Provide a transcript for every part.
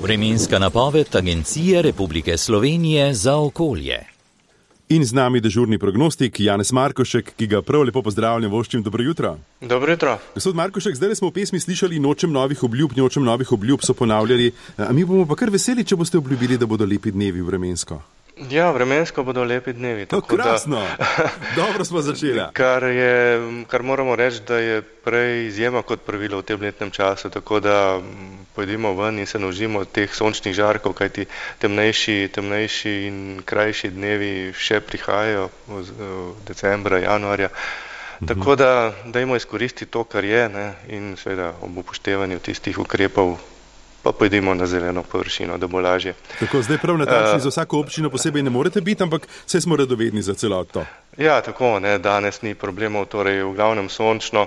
Vremenska napoved Agencije Republike Slovenije za okolje. In z nami dežurni prognostik Janez Markošek, ki ga prav lepo pozdravljam, voščim dobro jutro. Dobro jutro. Gospod Markošek, zdaj smo v pesmi slišali nočem novih obljub, so ponavljali. A mi bomo pa kar veseli, če boste obljubili, da bodo lepi dnevi vremensko. Ja, vremensko bodo lepi dnevi. To krasno, dobro smo začeli. Kar moramo reči, da je prej izjema kot pravilo v tem letnem času, tako da pojdimo ven in se naužimo teh sončnih žarkov, kajti temnejši in krajši dnevi še prihajajo decembra, januarja. Tako da dajmo izkoristiti to, kar je, ne, in seveda ob upoštevanju tistih ukrepov pa pojdimo na zeleno površino, da bo lažje. Tako, zdaj prav natančni za vsako občino posebej ne morete biti, ampak vse smo radovedni za celoto. Ja, tako, ne, danes ni problemov, torej v glavnem sončno.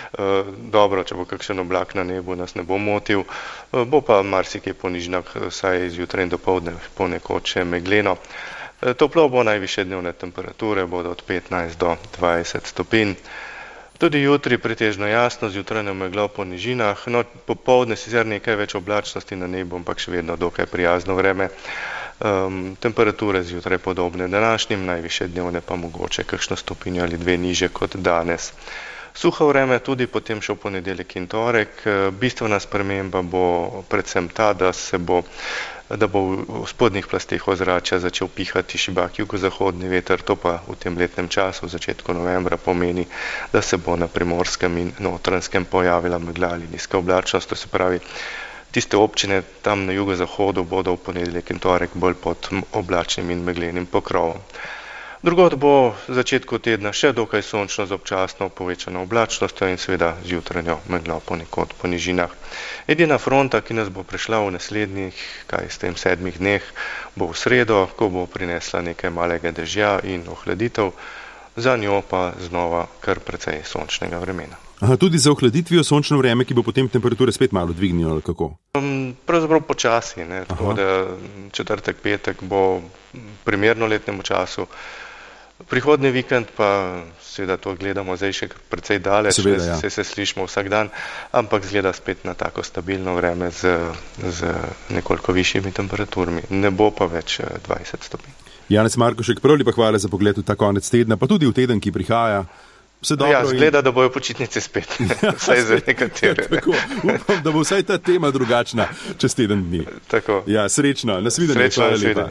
Dobro, če bo kakšen oblak na nebu, nas ne bo motil. Bo pa marsikaj po nižinah, saj zjutraj in dopoldne ponekod še megleno. Toplo bo, najvišje dnevne temperature bodo od 15 do 20 stopinj. Tudi jutri pretežno jasno, zjutraj meglo po nižinah, no popoldne sicer nekaj več oblačnosti na nebu, ampak še vedno dokaj prijazno vreme. Temperature zjutraj podobne današnjim, najvišje dnevne pa mogoče kakšno stopinjo ali dve niže kot danes. Suho vreme tudi potem še v ponedeljek in torek. Bistvena sprememba bo predvsem ta, da bo v spodnjih plasteh ozračja začel pihati šibak jugozahodni veter, to pa v tem letnem času, v začetku novembra, pomeni, da se bo na Primorskem in Notranjskem pojavila megla ali nizka oblačnost, to se pravi, tiste občine tam na jugozahodu bodo v ponedeljek in torek bolj pod oblačnim in meglenim pokrovom. Drugod bo v začetku tedna še dokaj sončno z občasno povečano oblačnostjo in seveda zjutranjo meglo ponekod po nižinah. Edina fronta, ki nas bo prešla v naslednjih, 7 dneh, bo v sredo, ko bo prinesla nekaj malega dežja in ohladitev, za njo pa znova kar precej sončnega vremena. Aha, tudi za ohladitvijo sončno vreme, ki bo potem temperature spet malo dvignilo, ali kako? Pravzaprav počasi, ne, tako da četrtek, petek bo primerno letnemu času. Prihodnji vikend pa seveda to gledamo zdaj še precej daleč, se slišimo vsak dan, ampak zgleda spet na tako stabilno vreme z nekoliko višjimi temperaturami. Ne bo pa več 20 stopinj. Janez Markošek, prav lepa hvala za pogled v ta konec tedna, pa tudi v teden, ki prihaja. Ja, zgleda, da bojo počitnice spet, vsaj za nekatere. Tako, upam, da bo vsaj ta tema drugačna čez teden dni. Tako. Ja, srečno, nasvidenje, hvala lepa.